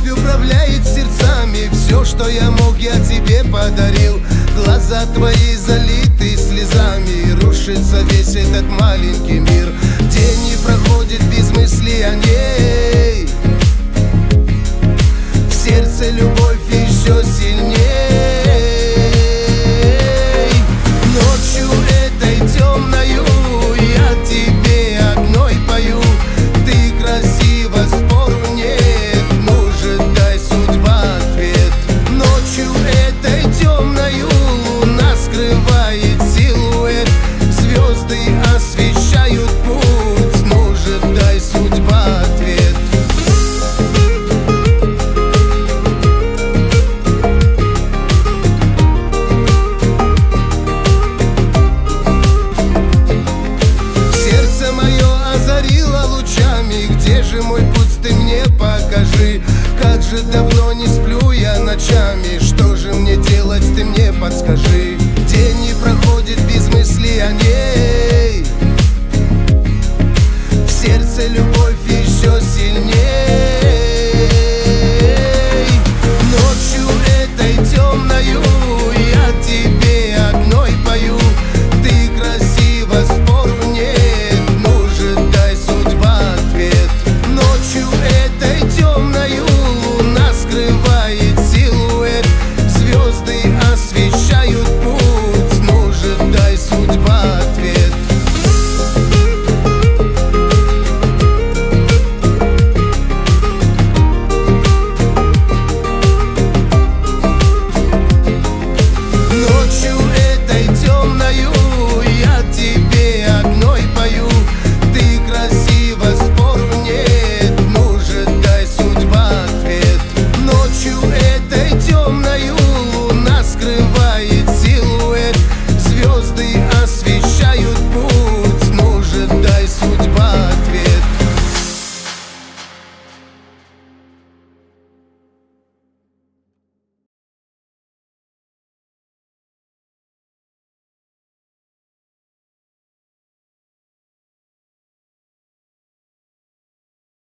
Любовь управляет сердцами. Все, что я мог, я тебе подарил. Глаза твои залиты слезами. Рушится весь этот маленький мир. День не проходит без мысли о ней. В сердце любовь еще сильней. Ночью этой темною я тебе одной пою. Ты красива, спору нет, может, дай судьба ответ. Ночью этой темною луна скрывает силуэт. Звезды освещают путь, может, дай судьба ответ. Сердце мое озарило лучами. Где же мой путь, ты мне покажи. Как же давно не сплю я ночами. Что же мне делать, ты мне подскажи. День не проходит без мысли о ней. В сердце любовь еще сильней. Ночью этой темною я тебе одной пою. Ты красива, спору нет, может, дай судьба ответ. Ночью этой темною луна скрывает силуэт. Звезды освещают путь, может, дай судьба ответ. Ночью этой темною я тебе одной пою. Ты красива, спору нет, может, дай судьба ответ. Ночью этой темною